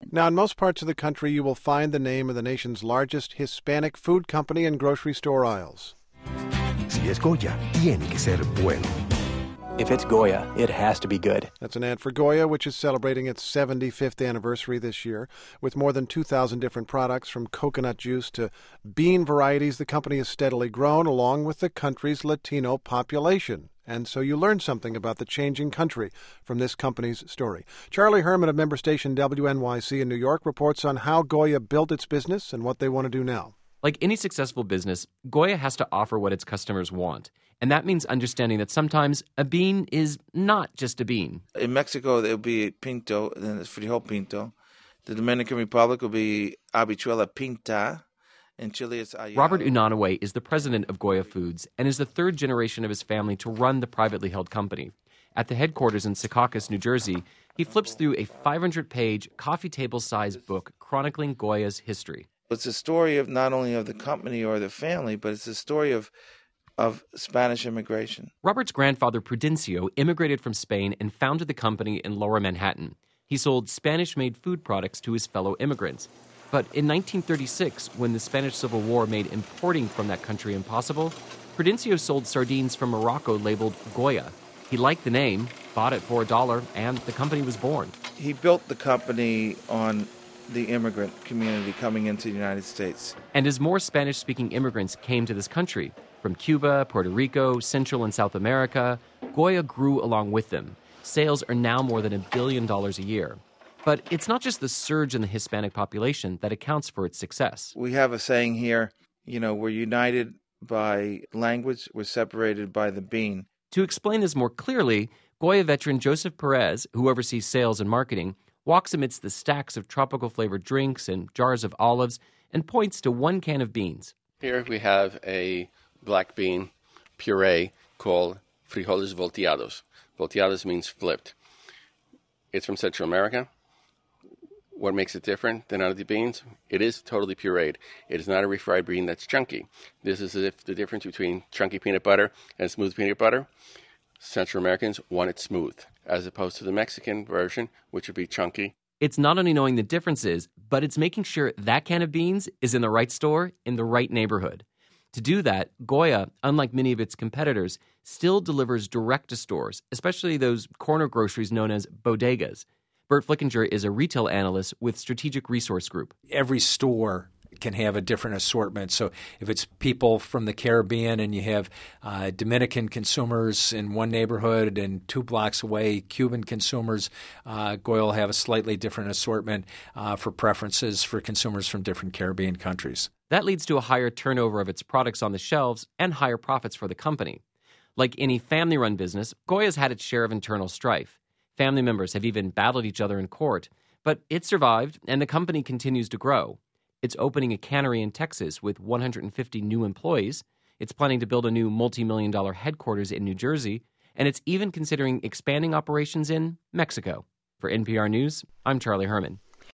Now, in most parts of the country, you will find the name of the nation's largest Hispanic food company in grocery store aisles. Si es Goya, tiene que ser bueno. If it's Goya, it has to be good. That's an ad for Goya, which is celebrating its 75th anniversary this year. With more than 2,000 different products, from coconut juice to bean varieties, the company has steadily grown along with the country's Latino population. And so you learn something about the changing country from this company's story. Charlie Herman of member station WNYC in New York reports on how Goya built its business and what they want to do now. Like any successful business, Goya has to offer what its customers want. And that means understanding that sometimes a bean is not just a bean. In Mexico, it will be pinto, and then it's frijol pinto. The Dominican Republic will be habichuela pinta. In Chile, it's ayala. Robert Unanue is the president of Goya Foods and is the third generation of his family to run the privately held company. At the headquarters in Secaucus, New Jersey, he flips through a 500-page, coffee table-sized book chronicling Goya's history. It's a story of not only of the company or the family, but it's a story of Spanish immigration. Robert's grandfather, Prudencio, immigrated from Spain and founded the company in Lower Manhattan. He sold Spanish-made food products to his fellow immigrants. But in 1936, when the Spanish Civil War made importing from that country impossible, Prudencio sold sardines from Morocco labeled Goya. He liked the name, bought it for $1, and the company was born. He built the company on the immigrant community coming into the United States. And as more Spanish-speaking immigrants came to this country, from Cuba, Puerto Rico, Central and South America, Goya grew along with them. Sales are now more than $1 billion a year. But it's not just the surge in the Hispanic population that accounts for its success. We have a saying here, we're united by language, we're separated by the bean. To explain this more clearly, Goya veteran Joseph Perez, who oversees sales and marketing, walks amidst the stacks of tropical-flavored drinks and jars of olives and points to one can of beans. Here we have a black bean puree called frijoles volteados. Volteados means flipped. It's from Central America. What makes it different than other beans? It is totally pureed. It is not a refried bean that's chunky. This is the difference between chunky peanut butter and smooth peanut butter. Central Americans want it smooth, as opposed to the Mexican version, which would be chunky. It's not only knowing the differences, but it's making sure that can of beans is in the right store, in the right neighborhood. To do that, Goya, unlike many of its competitors, still delivers direct to stores, especially those corner groceries known as bodegas. Bert Flickinger is a retail analyst with Strategic Resource Group. Every store can have a different assortment. So if it's people from the Caribbean and you have Dominican consumers in one neighborhood and 2 blocks away, Cuban consumers, Goya will have a slightly different assortment for preferences for consumers from different Caribbean countries. That leads to a higher turnover of its products on the shelves and higher profits for the company. Like any family-run business, Goya's had its share of internal strife. Family members have even battled each other in court. But it survived, and the company continues to grow. It's opening a cannery in Texas with 150 new employees. It's planning to build a new multi-million-dollar headquarters in New Jersey. And it's even considering expanding operations in Mexico. For NPR News, I'm Charlie Herman.